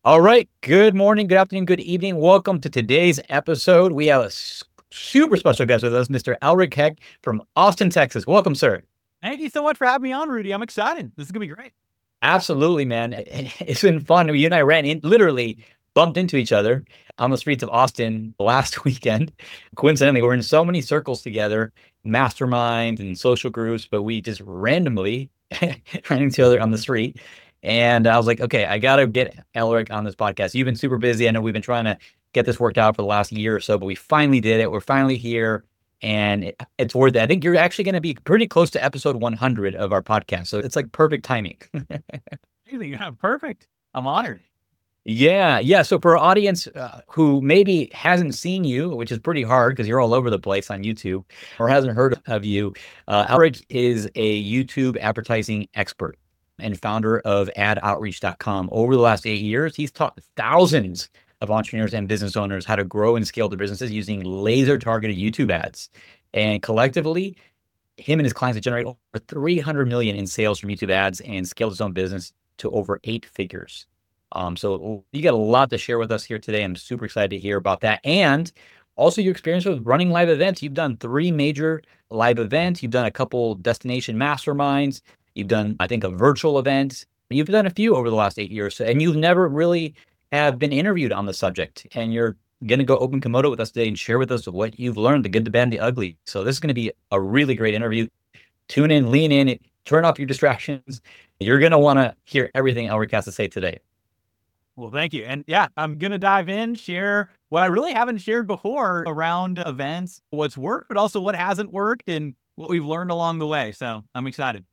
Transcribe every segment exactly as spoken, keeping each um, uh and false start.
All right. Good morning, good afternoon, good evening. Welcome to today's episode. We have a s- super special guest with us, Mister Elric Heck from Austin, Texas. Welcome, sir. Thank you so much for having me on, Rudy. I'm excited. This is gonna be great. Absolutely, man. It's been fun. You and I ran in, literally bumped into each other on the streets of Austin last weekend. Coincidentally, we're in so many circles together, masterminds and social groups, but we just randomly ran into each other on the street. And I was like, okay, I got to get Elric on this podcast. You've been super busy. I know we've been trying to get this worked out for the last year or so, but we finally did it. We're finally here and it, it's worth it. I think you're actually going to be pretty close to episode one hundred of our podcast. So it's like perfect timing. Yeah, perfect. I'm honored. Yeah, yeah. So for our audience uh, who maybe hasn't seen you, which is pretty hard because you're all over the place on YouTube, or hasn't heard of you, uh, Elric is a YouTube advertising expert and founder of ad outreach dot com. Over the last eight years, he's taught thousands of entrepreneurs and business owners how to grow and scale their businesses using laser targeted YouTube ads. And collectively, him and his clients have generated over three hundred million in sales from YouTube ads and scaled his own business to over eight figures. Um, so you got a lot to share with us here today. I'm super excited to hear about that. And also your experience with running live events. You've done three major live events. You've done a couple destination masterminds. You've done, I think, a virtual event. You've done a few over the last eight years. And you've never really have been interviewed on the subject. And you're going to go open Komodo with us today and share with us what you've learned, the good, the bad, and the ugly. So this is going to be a really great interview. Tune in, lean in, turn off your distractions. You're going to want to hear everything Elric has to say today. Well, thank you. And yeah, I'm gonna dive in, share what I really haven't shared before around events, what's worked, but also what hasn't worked and what we've learned along the way. So I'm excited.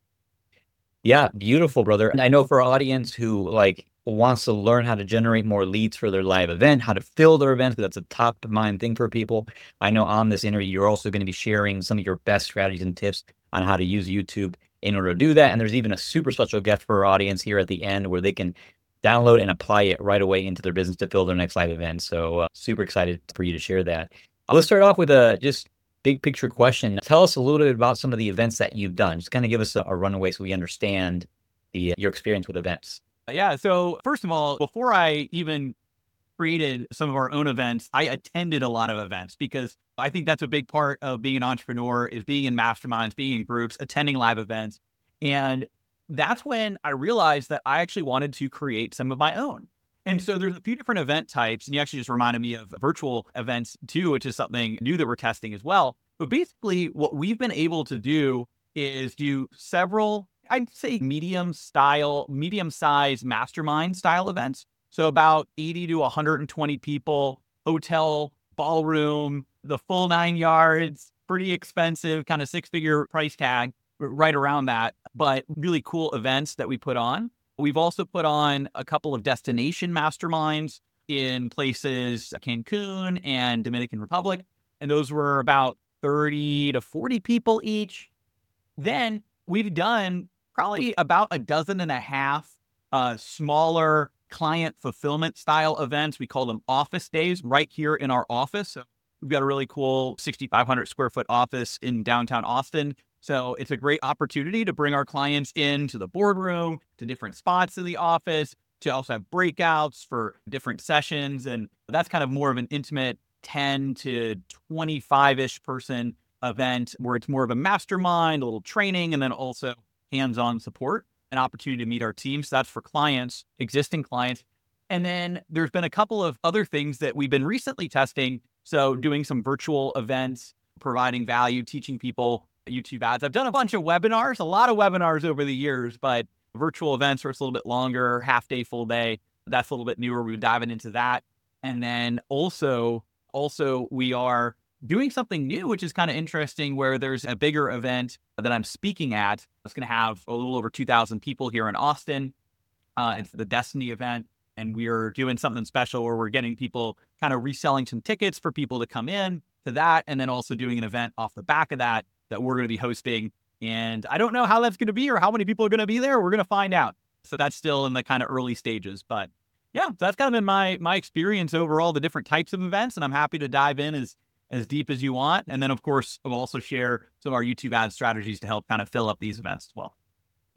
Yeah, beautiful, brother. And I know for our audience who like wants to learn how to generate more leads for their live event, how to fill their events, because that's a top of mind thing for people. I know on this interview, you're also going to be sharing some of your best strategies and tips on how to use YouTube in order to do that. And there's even a super special gift for our audience here at the end where they can download and apply it right away into their business to fill their next live event. So uh, super excited for you to share that. Let's start off with a just big picture question. Tell us a little bit about some of the events that you've done. Just kind of give us a, a runaway so we understand the your experience with events. Yeah. So first of all, before I even created some of our own events, I attended a lot of events because I think that's a big part of being an entrepreneur is being in masterminds, being in groups, attending live events. And that's when I realized that I actually wanted to create some of my own. And so there's a few different event types. And you actually just reminded me of virtual events too, which is something new that we're testing as well. But basically, what we've been able to do is do several, I'd say medium style, medium size mastermind style events. So about eighty to one hundred twenty people, hotel, ballroom, the full nine yards, pretty expensive, kind of six figure price tag right around that, but really cool events that we put on. We've also put on a couple of destination masterminds in places Cancun and Dominican Republic. And those were about thirty to forty people each. Then we've done probably about a dozen and a half uh, smaller client fulfillment style events. We call them office days right here in our office. So we've got a really cool sixty-five hundred square foot office in downtown Austin. So it's a great opportunity to bring our clients into the boardroom, to different spots of the office, to also have breakouts for different sessions. And that's kind of more of an intimate ten to twenty-five-ish person event where it's more of a mastermind, a little training, and then also hands-on support, an opportunity to meet our team. So that's for clients, existing clients. And then there's been a couple of other things that we've been recently testing. So doing some virtual events, providing value, teaching people YouTube ads. I've done a bunch of webinars, a lot of webinars over the years, but virtual events where it's a little bit longer, half day, full day. That's a little bit newer. We're diving into that. And then also, also we are doing something new, which is kind of interesting, where there's a bigger event that I'm speaking at. It's going to have a little over two thousand people here in Austin. Uh, it's the Destiny event. And we're doing something special where we're getting people kind of reselling some tickets for people to come in to that. And then also doing an event off the back of that that we're going to be hosting. And I don't know how that's going to be or how many people are going to be there. We're going to find out. So that's still in the kind of early stages. But yeah, so that's kind of been my my experience overall, the different types of events. And I'm happy to dive in as, as deep as you want. And then, of course, we'll also share some of our YouTube ad strategies to help kind of fill up these events as well.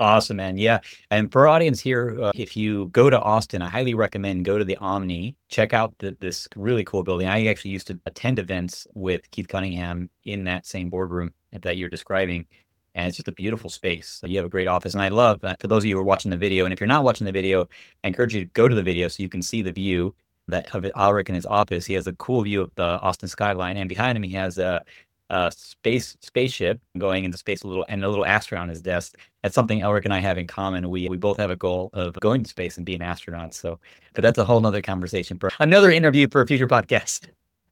Awesome, man. Yeah. And for our audience here, uh, if you go to Austin, I highly recommend go to the Omni, check out the, this really cool building. I actually used to attend events with Keith Cunningham in that same boardroom that you're describing. And it's just a beautiful space. You have a great office. And I love that for those of you who are watching the video. And if you're not watching the video, I encourage you to go to the video so you can see the view that of Alrik in his office. He has a cool view of the Austin skyline. And behind him, he has a, a space spaceship going into space a little, and a little astronaut on his desk. That's something Alrik and I have in common. We we both have a goal of going to space and being astronauts. So, but that's a whole nother conversation for another interview for a future podcast.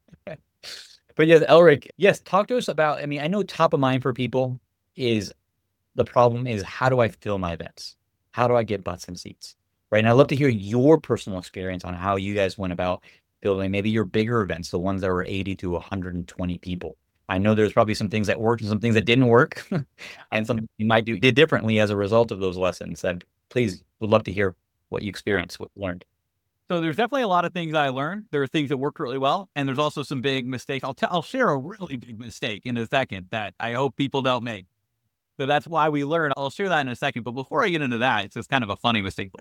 But yes, Alrik, yes, talk to us about, I mean, I know top of mind for people is the problem is how do I fill my events? How do I get butts and seats? Right. And I'd love to hear your personal experience on how you guys went about building maybe your bigger events, the ones that were eighty to one hundred twenty people. I know there's probably some things that worked and some things that didn't work, and some you might do did differently as a result of those lessons. And please, would love to hear what you experienced, what you learned. So there's definitely a lot of things I learned. There are things that worked really well, and there's also some big mistakes. I'll, t- I'll share a really big mistake in a second that I hope people don't make. So that's why we learn. I'll share that in a second. But before I get into that, it's just kind of a funny mistake.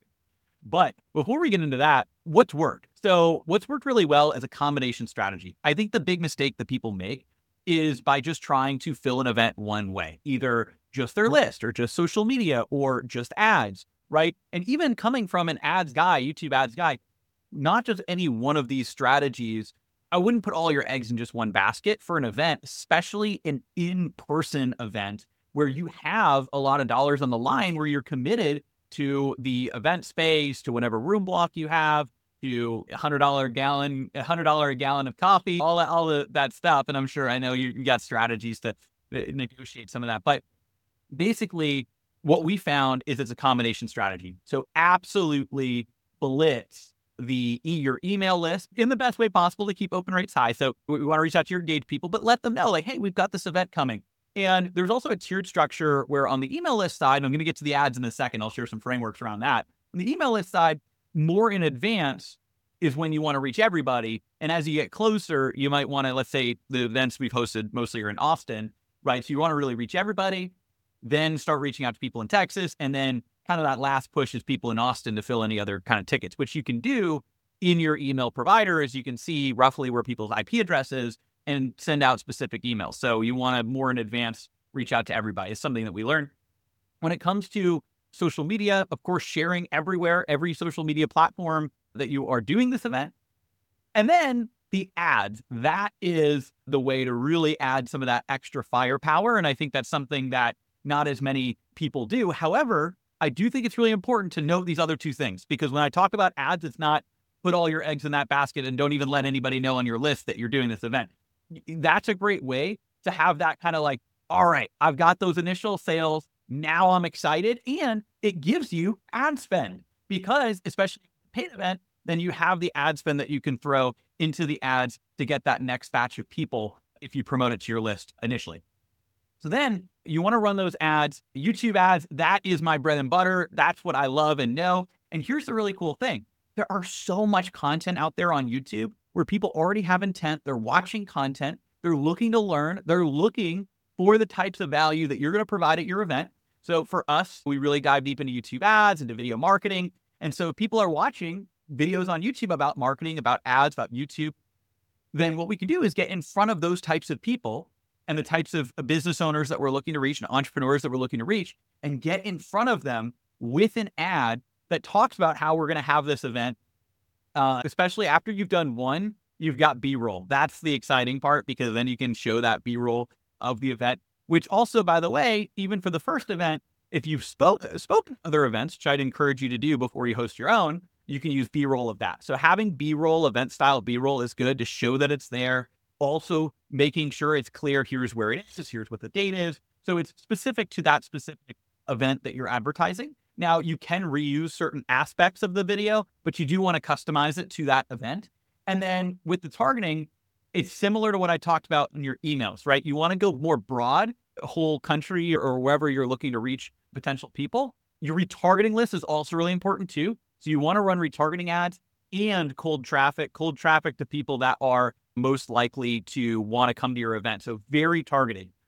But before we get into that, what's worked? So what's worked really well is a combination strategy. I think the big mistake that people make is by just trying to fill an event one way, either just their list or just social media or just ads, right? And even coming from an ads guy, YouTube ads guy, not just any one of these strategies, I wouldn't put all your eggs in just one basket for an event, especially an in-person event where you have a lot of dollars on the line, where you're committed to the event space, to whatever room block you have, to a hundred dollar gallon, a hundred dollar a gallon of coffee, all that, all the, that stuff. And I'm sure I know you, you got strategies to negotiate some of that, but basically what we found is it's a combination strategy. So absolutely blitz the your email list in the best way possible to keep open rates high. So we want to reach out to your engaged people, but let them know like, hey, we've got this event coming. And there's also a tiered structure where on the email list side, and I'm going to get to the ads in a second, I'll share some frameworks around that. On the email list side, more in advance is when you want to reach everybody. And as you get closer, you might want to, let's say the events we've hosted mostly are in Austin, right? So you want to really reach everybody, then start reaching out to people in Texas. And then kind of that last push is people in Austin to fill any other kind of tickets, which you can do in your email provider, as you can see roughly where people's I P address is and send out specific emails. So you want to more in advance reach out to everybody. It's something that we learned. When it comes to social media, of course, sharing everywhere, every social media platform that you are doing this event. And then the ads, that is the way to really add some of that extra firepower. And I think that's something that not as many people do. However, I do think it's really important to note these other two things, because when I talk about ads, it's not put all your eggs in that basket and don't even let anybody know on your list that you're doing this event. That's a great way to have that kind of like, all right, I've got those initial sales. Now I'm excited. And it gives you ad spend, because especially paid event, then you have the ad spend that you can throw into the ads to get that next batch of people if you promote it to your list initially. So then you want to run those ads, YouTube ads. That is my bread and butter. That's what I love and know. And here's the really cool thing. There are so much content out there on YouTube where people already have intent. They're watching content. They're looking to learn. They're looking for the types of value that you're going to provide at your event. So for us, we really dive deep into YouTube ads, into video marketing. And so if people are watching videos on YouTube about marketing, about ads, about YouTube, then what we can do is get in front of those types of people and the types of business owners that we're looking to reach and entrepreneurs that we're looking to reach, and get in front of them with an ad that talks about how we're going to have this event. Uh, especially after you've done one, you've got B-roll. That's the exciting part, because then you can show that B-roll of the event, which also, by the way, even for the first event, if you've spoke, spoken at other events, which I'd encourage you to do before you host your own, you can use B-roll of that. So having B-roll, event style B-roll, is good to show that it's there. Also making sure it's clear, here's where it is, here's what the date is. So it's specific to that specific event that you're advertising. Now, you can reuse certain aspects of the video, but you do want to customize it to that event. And then with the targeting, it's similar to what I talked about in your emails, right? You want to go more broad, whole country or wherever you're looking to reach potential people. Your retargeting list is also really important too. So you want to run retargeting ads and cold traffic, cold traffic to people that are most likely to want to come to your event. So very targeted.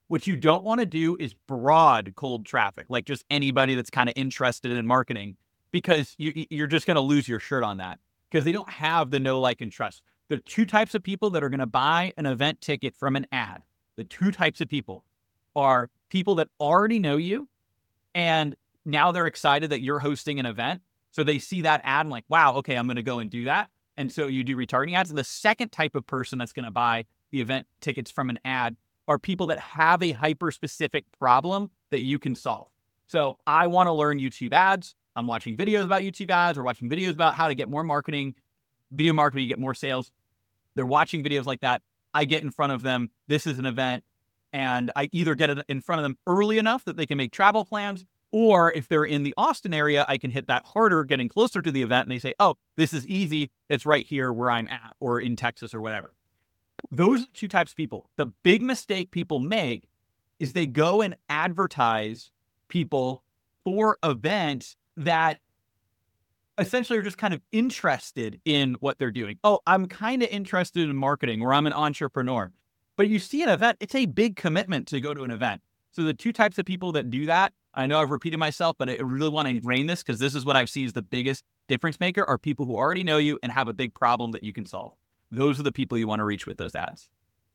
What you don't want to do is broad cold traffic, like just anybody that's kind of interested in marketing, because you, you're just going to lose your shirt on that because they don't have the know, like, and trust. The two types of people that are going to buy an event ticket from an ad, the two types of people are people that already know you and now they're excited that you're hosting an event. So they see that ad and like, wow, okay, I'm going to go and do that. And so you do retargeting ads. And the second type of person that's going to buy the event tickets from an ad are people that have a hyper-specific problem that you can solve. So I want to learn YouTube ads. I'm watching videos about YouTube ads or watching videos about how to get more marketing, video marketing, you get more sales. They're watching videos like that. I get in front of them. This is an event. And I either get it in front of them early enough that they can make travel plans, or if they're in the Austin area, I can hit that harder, getting closer to the event. And they say, oh, this is easy. It's right here where I'm at, or in Texas or whatever. Those are two types of people. The big mistake people make is they go and advertise people for events that essentially are just kind of interested in what they're doing. Oh, I'm kind of interested in marketing, or I'm an entrepreneur. But you see an event, it's a big commitment to go to an event. So the two types of people that do that, I know I've repeated myself, but I really want to ingrain this because this is what I've seen as the biggest difference maker, are people who already know you and have a big problem that you can solve. Those are the people you want to reach with those ads.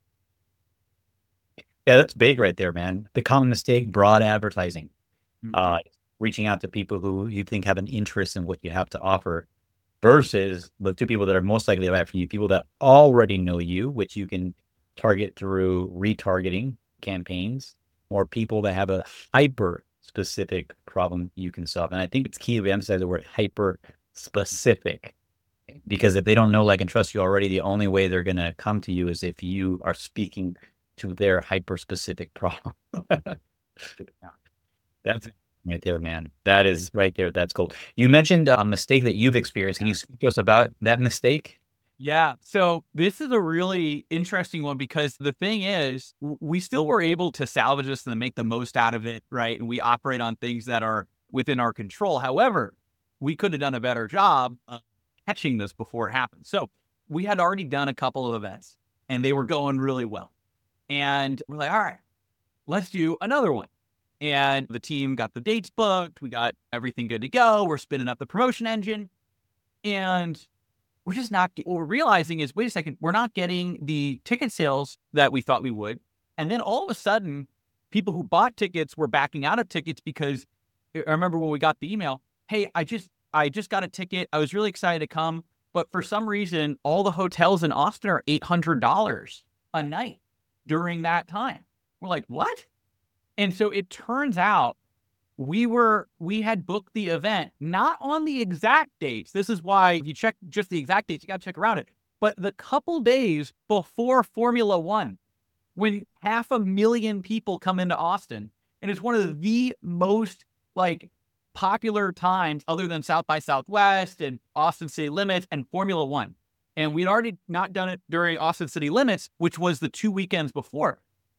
Yeah, that's big right there, man. The common mistake, broad advertising. Mm-hmm. Uh, reaching out to people who you think have an interest in what you have to offer, versus the two people that are most likely to buy from you, people that already know you, which you can target through retargeting campaigns, or people that have a hyper specific problem you can solve. And I think it's key to emphasize the word hyper specific, because if they don't know, like, and trust you already, the only way they're going to come to you is if you are speaking to their hyper specific problem. That's right there, man. That is right there. That's cool. You mentioned a mistake that you've experienced. Can you speak to us about that mistake? Yeah. So this is a really interesting one, because the thing is, we still were able to salvage this and make the most out of it, right? And we operate on things that are within our control. However, we could have done a better job of catching this before it happened. So we had already done a couple of events and they were going really well. And we're like, all right, let's do another one. And the team got the dates booked. We got everything good to go. We're spinning up the promotion engine. And we're just not, what we're realizing is, wait a second, we're not getting the ticket sales that we thought we would. And then all of a sudden, people who bought tickets were backing out of tickets, because I remember when we got the email, hey, I just, I just got a ticket. I was really excited to come, but for some reason, all the hotels in Austin are eight hundred dollars a night during that time. We're like, what? And so it turns out we were, we had booked the event, not on the exact dates. This is why if you check just the exact dates, you got to check around it. But the couple days before Formula One, when half a million people come into Austin, and it's one of the most like popular times other than South by Southwest and Austin City Limits and Formula One. And we'd already not done it during Austin City Limits, which was the two weekends before.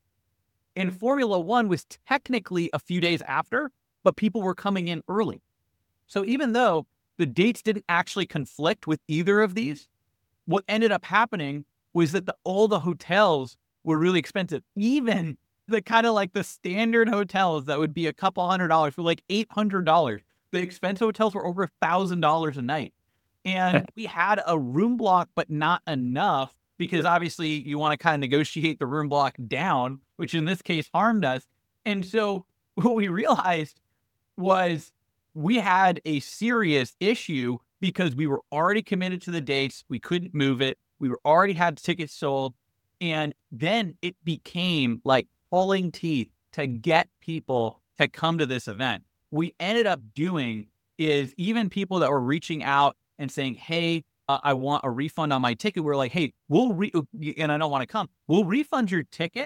And Formula One was technically a few days after, but people were coming in early. So even though the dates didn't actually conflict with either of these, what ended up happening was that the, all the hotels were really expensive. Even the kind of like the standard hotels that would be a couple hundred dollars were like eight hundred dollars. The expensive hotels were over a thousand dollars a night. And we had a room block, but not enough, because obviously you want to kind of negotiate the room block down, which in this case harmed us. And so what we realized was we had a serious issue, because we were already committed to the dates. We couldn't move it. We were already had tickets sold. And then it became like pulling teeth to get people to come to this event. We ended up doing is even people that were reaching out and saying, hey, uh, I want a refund on my ticket. We're like, hey, we'll, re- and I don't want to come. We'll refund your ticket,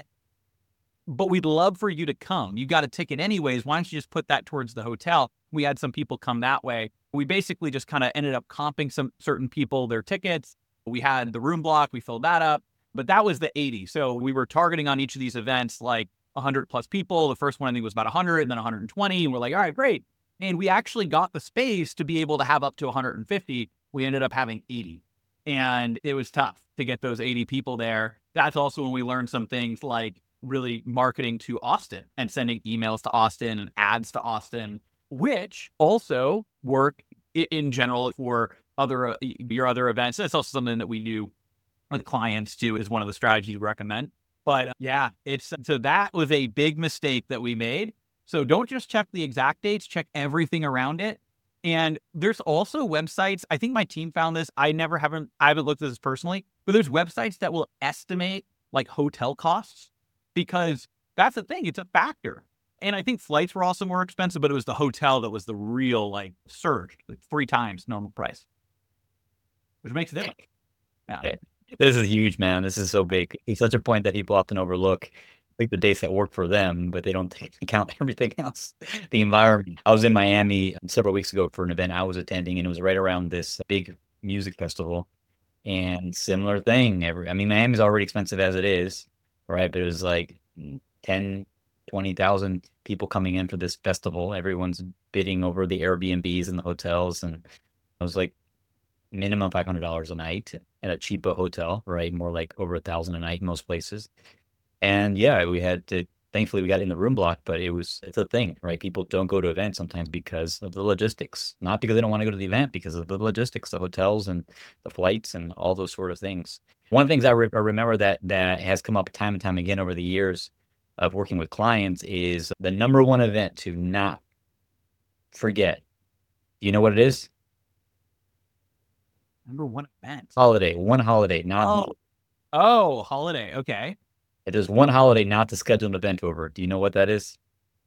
but we'd love for you to come. You got a ticket anyways. Why don't you just put that towards the hotel? We had some people come that way. We basically just kind of ended up comping some certain people their tickets. We had the room block. We filled that up, but that was the eighty. So we were targeting on each of these events, like one hundred plus people. The first one I think was about one hundred, and then one hundred twenty. And we're like, all right, great. And we actually got the space to be able to have up to one hundred fifty. We ended up having eighty. And it was tough to get those eighty people there. That's also when we learned some things like really marketing to Austin and sending emails to Austin and ads to Austin, which also work i- in general for other uh, y- your other events. That's also something that we do with clients too, is one of the strategies we recommend. But uh, yeah, it's so that was a big mistake that we made. So don't just check the exact dates, check everything around it. And there's also websites. I think my team found this. I never haven't I haven't looked at this personally, but there's websites that will estimate like hotel costs, because that's the thing. It's a factor. And I think flights were also more expensive, but it was the hotel that was the real like surge, like three times normal price, which makes it different. Yeah. Eh, This is huge, man. This is so big. It's such a point that people often overlook. Like the dates that work for them, but they don't take into account everything else. The environment. I was in Miami several weeks ago for an event I was attending, and it was right around this big music festival. And similar thing. Every, I mean, Miami's already expensive as it is, right? But it was like ten, twenty thousand people coming in for this festival. Everyone's bidding over the Airbnbs and the hotels. And I was like, minimum five hundred dollars a night at a cheaper hotel, right? More like over a thousand a night in most places. And yeah, we had to, thankfully we got in the room block, but it was, it's a thing, right? People don't go to events sometimes because of the logistics, not because they don't want to go to the event, because of the logistics, the hotels and the flights and all those sort of things. One of the things I, re- I remember that that has come up time and time again over the years of working with clients is the number one event to not forget. Do you know what it is? Number one event. Holiday, one holiday, not Oh, oh, holiday. Okay. it is one holiday not to schedule an event over. Do you know what that is?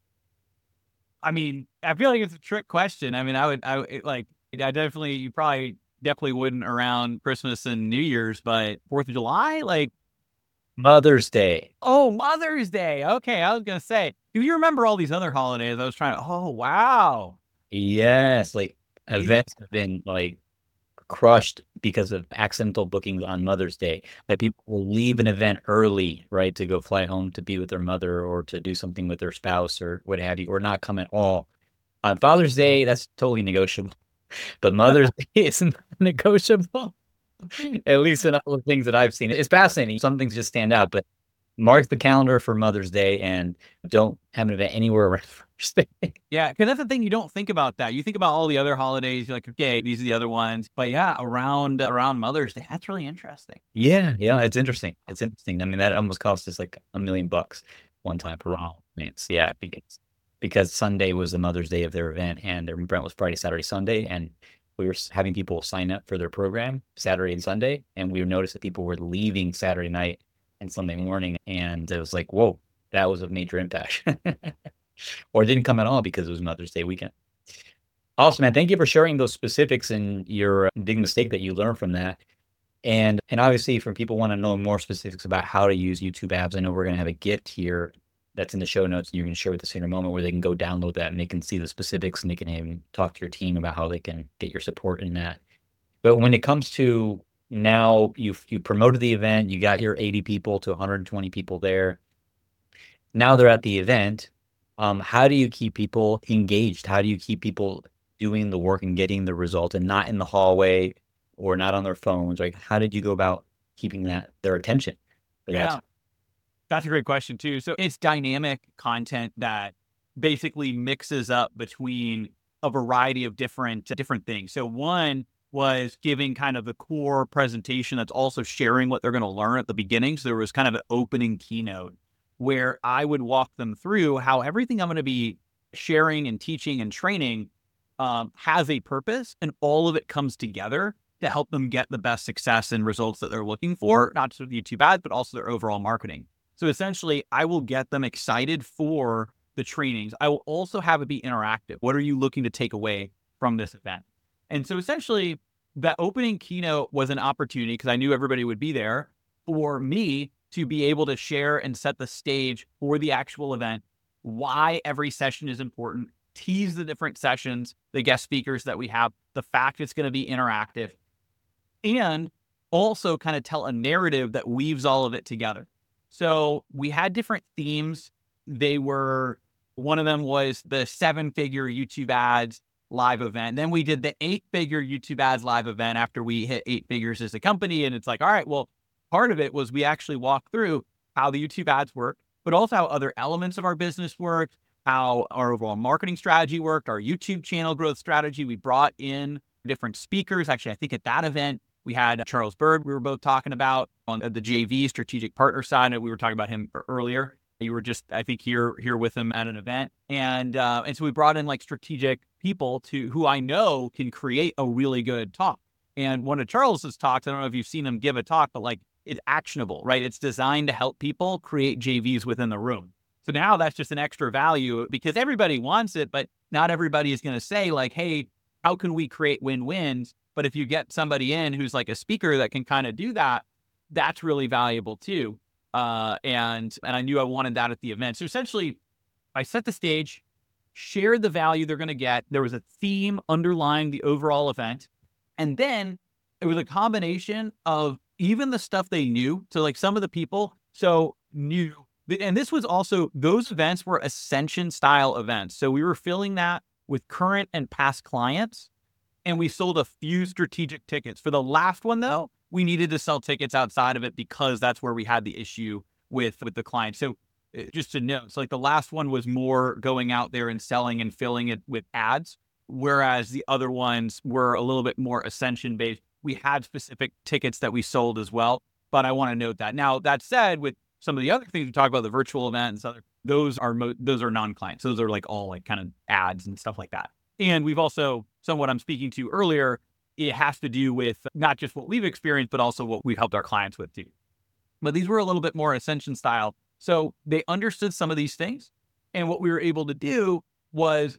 I mean, I feel like it's a trick question. I mean, I would, I would- it, like, I definitely, you probably definitely wouldn't around Christmas and New Year's, but Fourth of July, like, Mother's Day. oh, Mother's Day. Okay, I was gonna say, do you remember all these other holidays? I was trying to. Oh, wow. Yes, like Amazing. events have been like crushed because of accidental bookings on Mother's Day. Like people will leave an event early, right, to go fly home to be with their mother or to do something with their spouse or what have you, or not come at all. On Father's Day, that's totally negotiable. But Mother's Day isn't negotiable. At least in all the things that I've seen. It's fascinating. Some things just stand out, but mark the calendar for Mother's Day and don't have an event anywhere around Father's Day. Yeah, because that's the thing. You don't think about that. You think about all the other holidays. You're like, okay, these are the other ones. But yeah, around around Mother's Day, that's really interesting. Yeah, yeah, it's interesting. It's interesting. I mean, that almost cost us like a million bucks one time for Wow. romance. Yeah, because because Sunday was the Mother's Day of their event, and their event was Friday, Saturday, Sunday, and we were s- having people sign up for their program Saturday and Sunday, and we noticed that people were leaving Saturday night and Sunday morning, and it was like, whoa, that was a major impact. Or it didn't come at all because it was Mother's Day weekend. Awesome, man. Thank you for sharing those specifics and your uh, big mistake that you learned from that. And and obviously, for people want to know more specifics about how to use YouTube ads, I know we're going to have a gift here that's in the show notes, and you're going to share with us in a moment where they can go download that and they can see the specifics and they can even talk to your team about how they can get your support in that. But when it comes to now, you've you promoted the event, you got your eighty people to one hundred twenty people there. Now they're at the event. Um, how do you keep people engaged? How do you keep people doing the work and getting the result and not in the hallway or not on their phones? Like, how did you go about keeping that their attention for that Yeah, time? that's a great question too. So it's dynamic content that basically mixes up between a variety of different different things. So one was giving kind of the core presentation that's also sharing what they're going to learn at the beginning. So there was kind of an opening keynote where I would walk them through how everything I'm going to be sharing and teaching and training um, has a purpose, and all of it comes together to help them get the best success and results that they're looking for, not just with YouTube ads, but also their overall marketing. So essentially, I will get them excited for the trainings. I will also have it be interactive. What are you looking to take away from this event? And so essentially, that opening keynote was an opportunity, because I knew everybody would be there, for me to be able to share and set the stage for the actual event, why every session is important, tease the different sessions, the guest speakers that we have, the fact it's going to be interactive, and also kind of tell a narrative that weaves all of it together. So we had different themes. They were, one of them was the seven figure YouTube ads live event. Then we did the eight figure YouTube ads live event after we hit eight figures as a company. And it's like, all right, well, part of it was we actually walked through how the YouTube ads work, but also how other elements of our business worked, how our overall marketing strategy worked, our YouTube channel growth strategy. We brought in different speakers. Actually, I think at that event, we had Charles Bird, we were both talking about on the J V strategic partner side. We were talking about him earlier. You were just, I think, here here with him at an event. And uh, and so we brought in like strategic people to who I know can create a really good talk. And one of Charles's talks, I don't know if you've seen him give a talk, but like it's actionable, right? It's designed to help people create J Vs within the room. So now that's just an extra value because everybody wants it, but not everybody is going to say like, hey, how can we create win-wins? But if you get somebody in who's like a speaker that can kind of do that, that's really valuable too. Uh, and and I knew I wanted that at the event. So essentially, I set the stage, shared the value they're going to get. There was a theme underlying the overall event. And then it was a combination of even the stuff they knew. So like some of the people so knew. And this was also, those events were Ascension style events. So we were filling that with current and past clients. And we sold a few strategic tickets. For the last one, though, we needed to sell tickets outside of it because that's where we had the issue with, with the client. So uh, just to note, so like the last one was more going out there and selling and filling it with ads, whereas the other ones were a little bit more Ascension based. We had specific tickets that we sold as well, but I want to note that. Now, that said, with some of the other things we talk about, the virtual event and other, those are mo- those are non-clients. Those are like all like kind of ads and stuff like that. And we've also, some of what I'm speaking to earlier, it has to do with not just what we've experienced, but also what we've helped our clients with too. But these were a little bit more Ascension style. So they understood some of these things. And what we were able to do was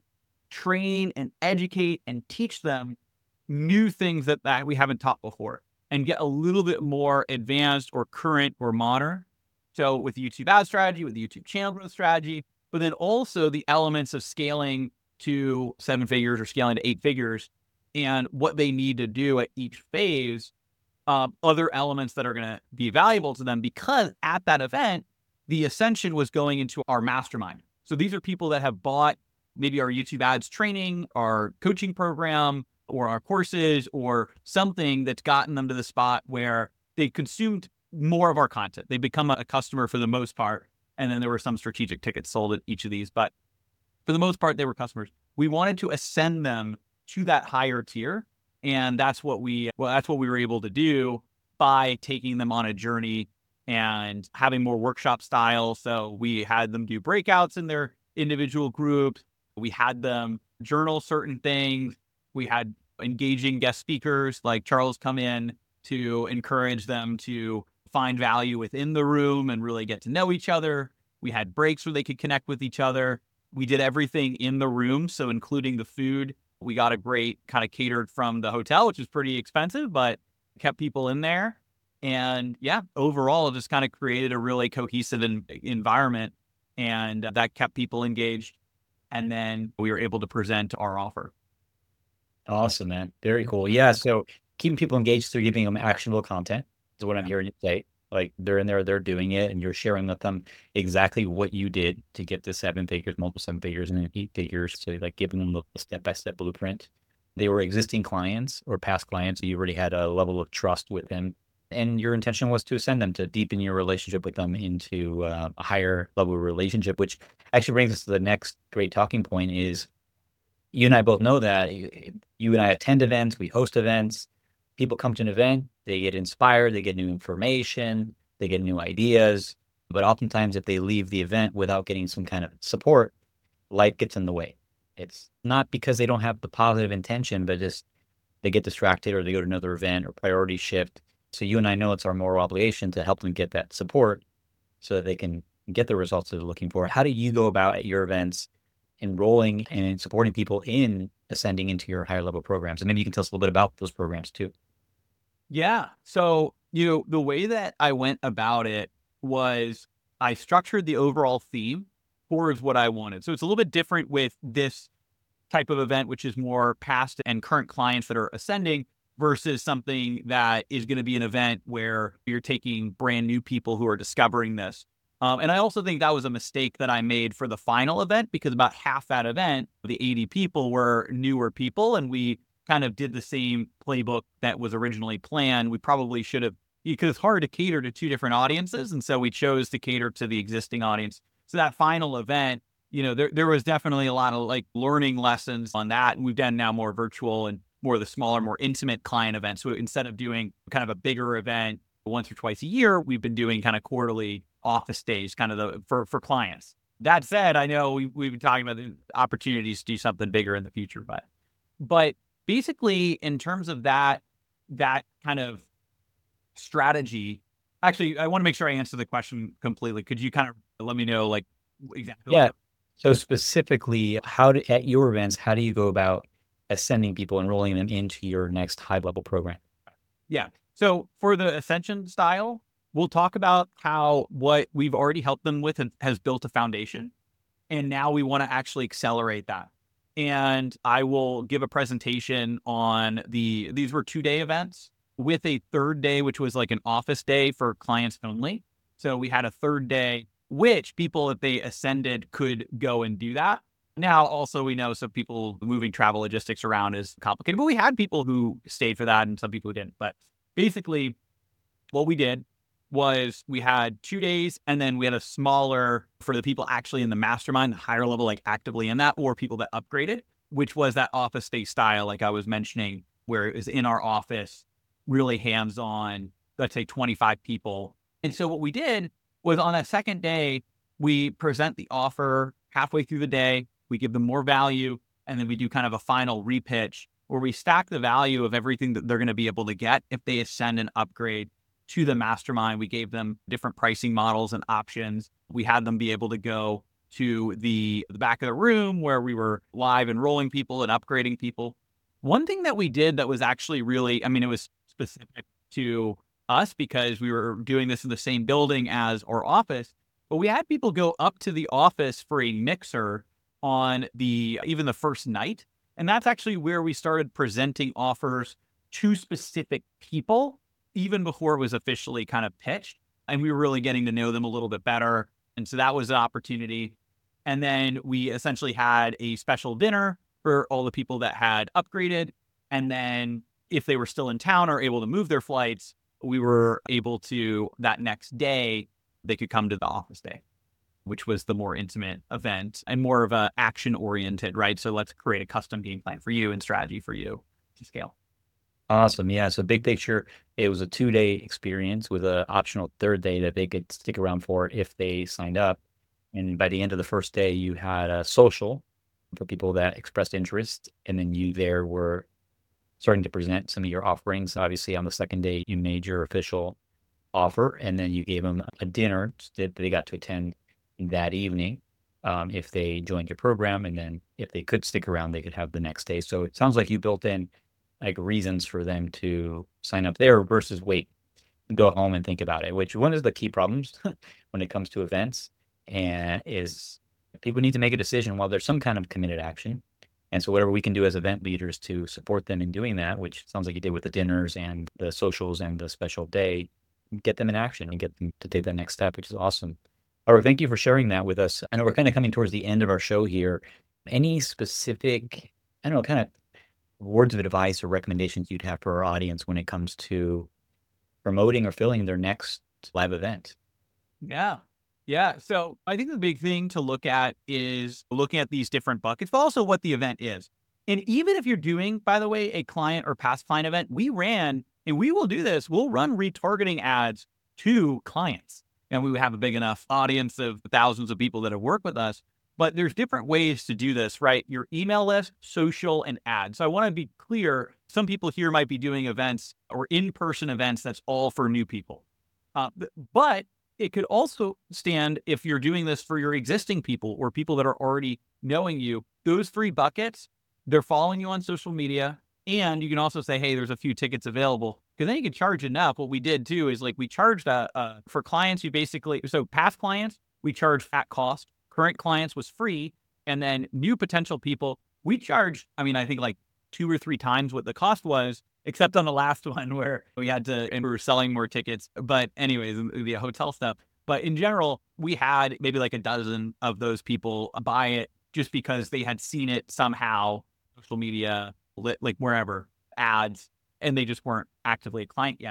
train and educate and teach them new things that, that we haven't taught before and get a little bit more advanced or current or modern. So with the YouTube ad strategy, with the YouTube channel growth strategy, but then also the elements of scaling to seven figures or scaling to eight figures and what they need to do at each phase, um, other elements that are going to be valuable to them, because at that event, the Ascension was going into our mastermind. So these are people that have bought maybe our YouTube ads training, our coaching program, or our courses, or something that's gotten them to the spot where they consumed more of our content. They become a customer for the most part. And then there were some strategic tickets sold at each of these, but for the most part, they were customers. We wanted to ascend them to that higher tier. And that's what we, well, that's what we were able to do by taking them on a journey and having more workshop style. So we had them do breakouts in their individual groups. We had them journal certain things. We had engaging guest speakers like Charles come in to encourage them to find value within the room and really get to know each other. We had breaks where they could connect with each other. We did everything in the room, so including the food. We got a great kind of catered from the hotel, which is pretty expensive, but kept people in there. And yeah, overall, it just kind of created a really cohesive in, environment, and that kept people engaged. And then we were able to present our offer. Awesome, man. Very cool. Yeah. So keeping people engaged through giving them actionable content is what I'm hearing you say. Like they're in there, they're doing it, and you're sharing with them exactly what you did to get to seven figures, multiple seven figures, and then eight figures. So like giving them the step-by-step blueprint. They were existing clients or past clients. So you already had a level of trust with them. And your intention was to ascend them, to deepen your relationship with them into uh, a higher level of relationship, which actually brings us to the next great talking point is you and I both know that you, you and I attend events, we host events. People come to an event, they get inspired, they get new information, they get new ideas. But oftentimes, if they leave the event without getting some kind of support, life gets in the way. It's not because they don't have the positive intention, but just they get distracted or they go to another event or priorities shift. So you and I know it's our moral obligation to help them get that support so that they can get the results that they're looking for. How do you go about at your events enrolling and supporting people in ascending into your higher level programs? And maybe you can tell us a little bit about those programs too. Yeah. So, you know, the way that I went about it was I structured the overall theme towards what I wanted. So it's a little bit different with this type of event, which is more past and current clients that are ascending versus something that is going to be an event where you're taking brand new people who are discovering this. Um, and I also think that was a mistake that I made for the final event, because about half that event, the eighty people, were newer people, and we kind of did the same playbook that was originally planned. We probably should have because it's hard to cater to two different audiences. And so we chose to cater to the existing audience. So that final event, you know, there, there was definitely a lot of like learning lessons on that. And we've done now more virtual and more of the smaller, more intimate client events. So instead of doing kind of a bigger event once or twice a year, we've been doing kind of quarterly office days, kind of the for, for clients. That said, I know we, we've been talking about the opportunities to do something bigger in the future, but, but basically in terms of that, that kind of strategy, actually, I want to make sure I answer the question completely. Could you kind of let me know like exactly? Yeah. So specifically, how do, at your events, how do you go about ascending people, enrolling them into your next high level program? Yeah. So for the Ascension style, we'll talk about how what we've already helped them with has built a foundation. And now we want to actually accelerate that. And I will give a presentation on the, these were two day events with a third day, which was like an office day for clients only. So we had a third day, which people, if they ascended, could go and do that. Now, also, we know some people moving travel logistics around is complicated, but we had people who stayed for that and some people who didn't. But basically, what we did was we had two days and then we had a smaller for the people actually in the mastermind, the higher level, like actively in that, or people that upgraded, which was that office day style, like I was mentioning, where it was in our office, really hands-on, let's say twenty-five people. And so what we did was on that second day, we present the offer halfway through the day, we give them more value, and then we do kind of a final repitch where we stack the value of everything that they're going to be able to get if they ascend and upgrade to the mastermind. We gave them different pricing models and options. We had them be able to go to the, the back of the room where we were live enrolling people and upgrading people. One thing that we did that was actually really, I mean, it was specific to us because we were doing this in the same building as our office, but we had people go up to the office for a mixer on the, even the first night. And that's actually where we started presenting offers to specific people, even before it was officially kind of pitched. And we were really getting to know them a little bit better. And so that was an opportunity. And then we essentially had a special dinner for all the people that had upgraded. And then if they were still in town or able to move their flights, we were able to, that next day, they could come to the office day, which was the more intimate event and more of a action oriented, right? So let's create a custom game plan for you and strategy for you to scale. Awesome. Yeah. So big picture, it was a two day experience with an optional third day that they could stick around for if they signed up. And by the end of the first day, you had a social for people that expressed interest. And then you there were starting to present some of your offerings. Obviously, on the second day, you made your official offer, and then you gave them a dinner that they got to attend that evening um, if they joined your program. And then if they could stick around, they could have the next day. So it sounds like you built in like reasons for them to sign up there versus wait, go home and think about it, which one of the key problems when it comes to events and is people need to make a decision while there's some kind of committed action. And so whatever we can do as event leaders to support them in doing that, which sounds like you did with the dinners and the socials and the special day, get them in action and get them to take that next step, which is awesome. All right, thank you for sharing that with us. I know we're kind of coming towards the end of our show here. Any specific, I don't know, kind of words of advice or recommendations you'd have for our audience when it comes to promoting or filling their next live event? Yeah. Yeah. So I think the big thing to look at is looking at these different buckets, but also what the event is. And even if you're doing, by the way, a client or past client event, we ran, and we will do this, we'll run retargeting ads to clients. And we have a big enough audience of thousands of people that have worked with us. But there's different ways to do this, right? Your email list, social, and ads. So I want to be clear. Some people here might be doing events or in-person events that's all for new people. Uh, but it could also stand if you're doing this for your existing people or people that are already knowing you. Those three buckets, they're following you on social media. And you can also say, hey, there's a few tickets available. Because then you can charge enough. What we did too is like we charged uh, uh, for clients, you basically, so past clients, we charged at cost. Current clients was free. And then new potential people, we charged, I mean, I think like two or three times what the cost was, except on the last one where we had to, and we were selling more tickets. But anyways, the hotel stuff. But in general, we had maybe like a dozen of those people buy it just because they had seen it somehow, social media, like wherever, ads, and they just weren't actively a client yet.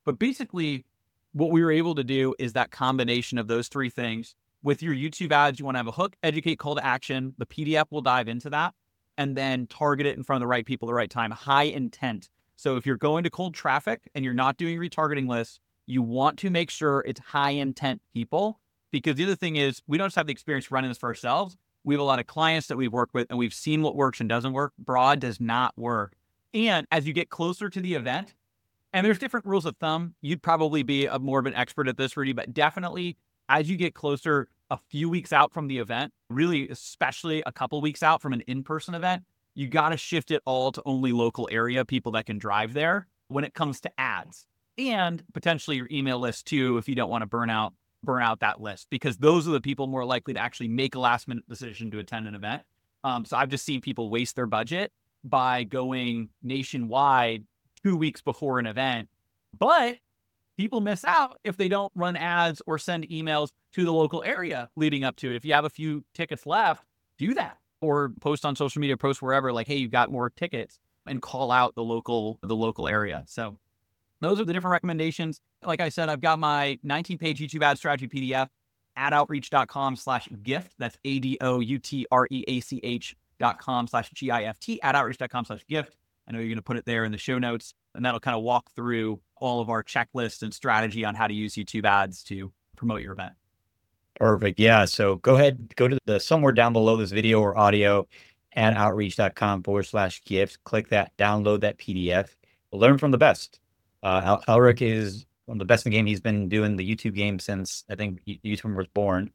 But basically, what we were able to do is that combination of those three things. With your YouTube ads, you want to have a hook, educate, call to action. The P D F will dive into that, and then target it in front of the right people at the right time. High intent. So if you're going to cold traffic and you're not doing retargeting lists, you want to make sure it's high intent people, because the other thing is we don't just have the experience running this for ourselves. We have a lot of clients that we've worked with and we've seen what works and doesn't work. Broad does not work. And as you get closer to the event, and there's different rules of thumb, you'd probably be a more of an expert at this, Rudy, but definitely as you get closer, a few weeks out from the event, really, especially a couple weeks out from an in-person event, you got to shift it all to only local area people that can drive there when it comes to ads, and potentially your email list too, if you don't want to burn out, burn out that list, because those are the people more likely to actually make a last minute decision to attend an event. Um, so I've just seen people waste their budget by going nationwide two weeks before an event, but people miss out if they don't run ads or send emails to the local area leading up to it. If you have a few tickets left, do that, or post on social media, post wherever, like, hey, you've got more tickets, and call out the local, the local area. So those are the different recommendations. Like I said, I've got my nineteen page YouTube ad strategy P D F, adoutreach.com slash gift. That's A D O U T R E A C H dot com slash G I F T, adoutreach.com slash gift. I know you're going to put it there in the show notes, and that'll kind of walk through all of our checklists and strategy on how to use YouTube ads to promote your event. Perfect. Yeah. So go ahead, go to the somewhere down below this video or audio, adoutreach.com forward slash gift. Click that, download that P D F. Learn from the best. Uh, Al- Alric is one of the best in the game. He's been doing the YouTube game since I think YouTube was born,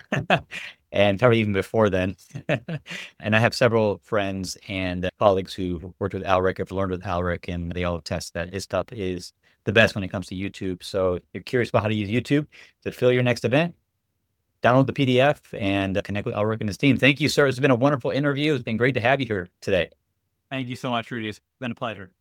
and probably even before then. And I have several friends and colleagues who worked with Alric, have learned with Alric, and they all attest that his stuff is the best when it comes to YouTube. So if you're curious about how to use YouTube to fill your next event, download the P D F and uh, connect with Alric and his team. Thank you, sir. It's been a wonderful interview. It's been great to have you here today. Thank you so much, Rudy. It's been a pleasure.